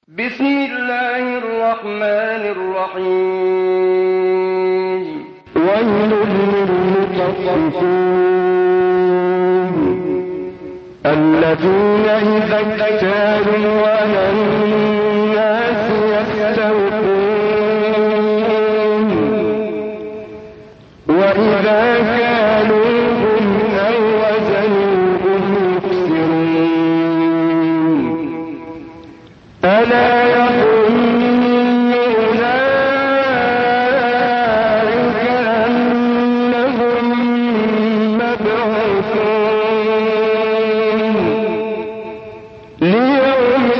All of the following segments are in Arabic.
بسم الله الرحمن الرحيم. ويل للمطففين الذين إذا اكتالوا على الناس يستوفون وإذا كالوهم أو وزنوهم يخسرون. ألا يظن أولئك أنهم مبعوثون ليوم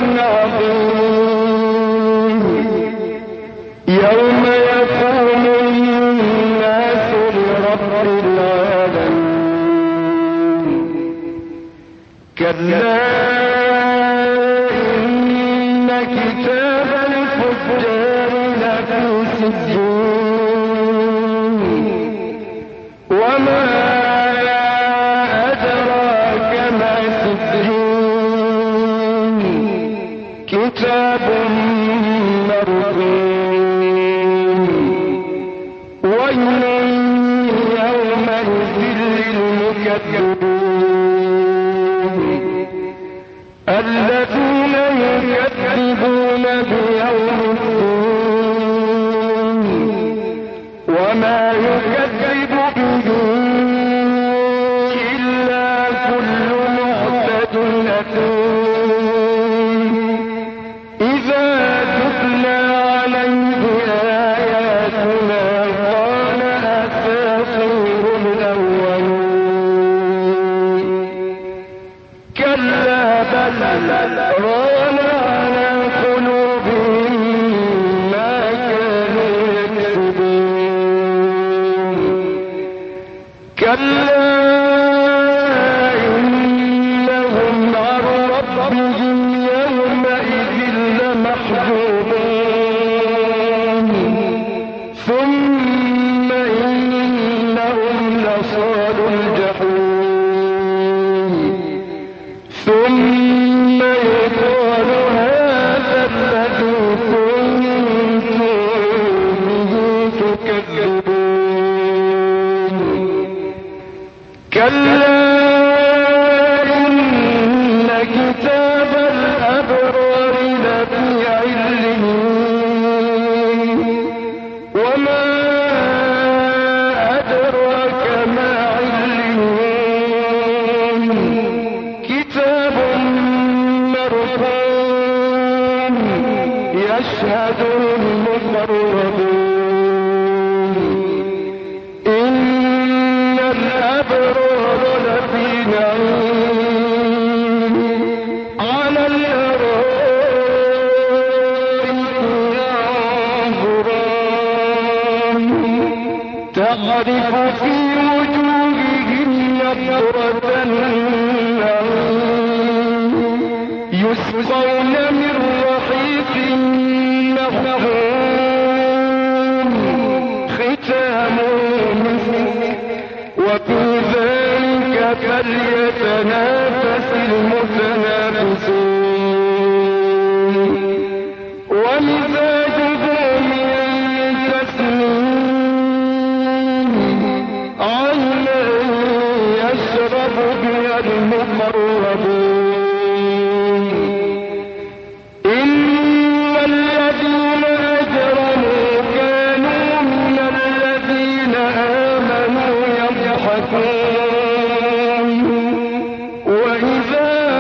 عظيم يوم يقوم الناس لرب العالمين. كلا كتاب الفجار لفي سجين وما أدراك ما سجين كتاب مرقوم. ويل يومئذ للمكذبين الذين يكذبون بيوم الدين وما يكذب به إلا كل معتد أثيم إذا تتلى عليه آياتنا قال أساطير الأولين. كلا بل ران على قلوبهم ما كانوا يكسبون. كلا إنهم عن ربهم يومئذ لمحجوبون ثم إنهم لصالو الجحيم ثم يقال هذا الذي كنتم به تكذبون. كلا إن كتاب الأبرار لفي عليين وما أدراك ما عليين كتاب مرقوم يشهده المقربون. إن الأبرار لفي نعيم على الأرائك ينظرون تعرف في وجوههم نضرة النعيم يسقون من رحيق مختوم ختامه مسك وفي ذلك فليتنافس المتنافسون. ومزاجه من تسنيم عينا يشرب بها المقربون. إن الذين أجرموا كانوا من الذين آمنوا يضحكون وإذا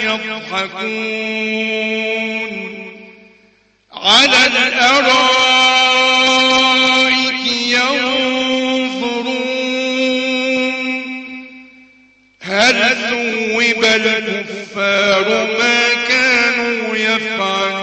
يضحكون على الأرائك ينظرون هل ثوب الكفار ما كانوا يفعلون